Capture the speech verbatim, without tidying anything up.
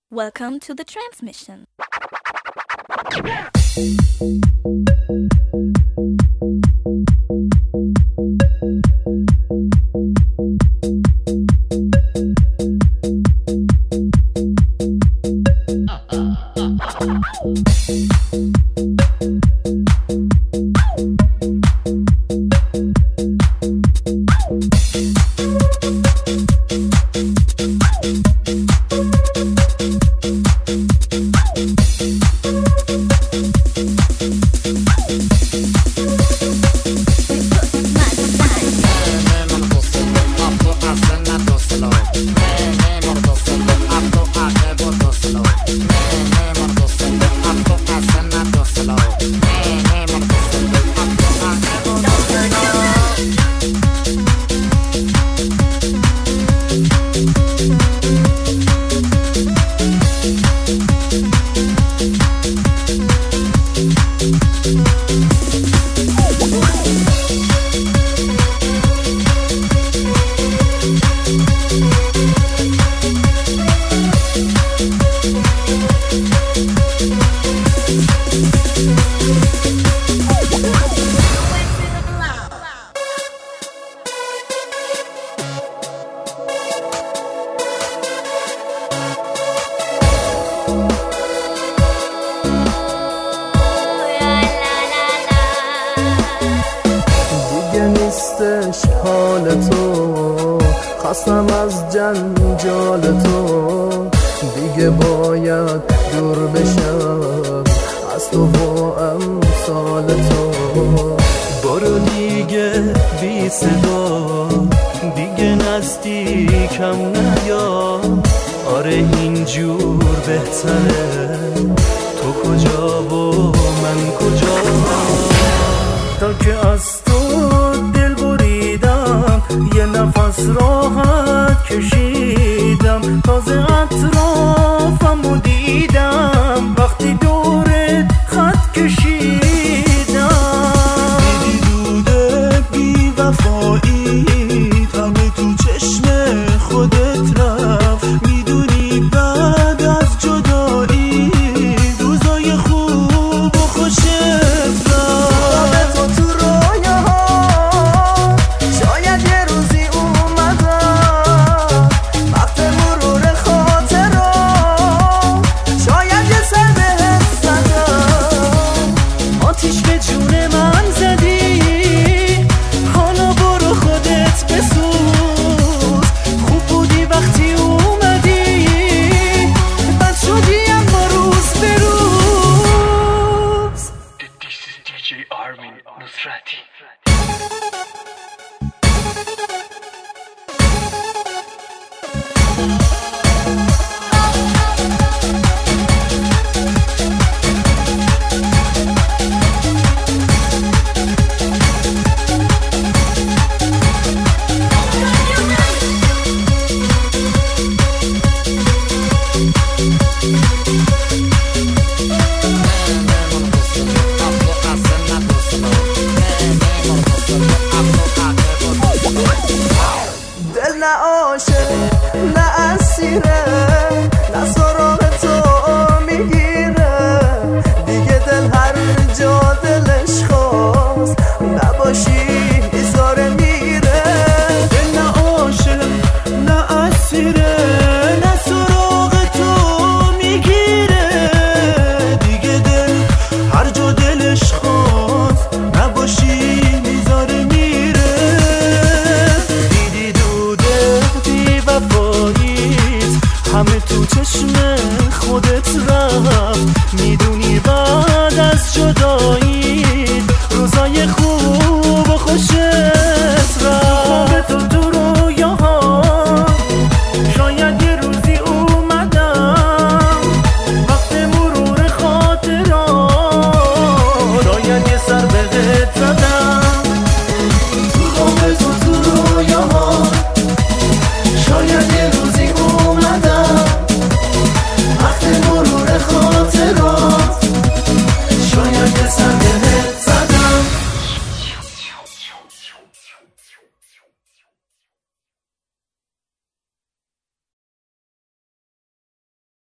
Welcome to the transmission. حال تو خستم از جنجال تو، دیگه باید دور بشم از تو و امثال تو. برو دیگه بی صدا، دیگه نزدیکم نیا. آره اینجور بهتره، تو کجا و من کجا. تا که از تو دل بریدم، یه نفس راحت کشیدم. تازه اطرافمو دیدم وقتی دورت خط کشیدم. دیدی دوده بی وفایی همه تو چشم خودت رفت. میدونی بعد از جدایی روزای خوب و خوشت رفت. تو تو رویا شاید یه روزی اومدم، وقت مرور خاطرها شاید یه سر بهت زدم. آتیش به جون من زدی، حالا برو خودت بسوز. خوب بودی وقتی اومدی، بد شدی اما روز به روز. This is دی جی Armin Nusrati. دل نه عاشق نه اسیره، نه سراغ تو میگیره. دیگه دل هر جا دلش خواست نباشی ایزاره میره. دل نه عاشق نه اسیره، نه سراغ تو میگیره. دیگه دل هر جا دلش خواست نباشی میذاره میره. همه تو چشم خودت رفت. میدونی بعد از جدایی روزای خوب و خوشت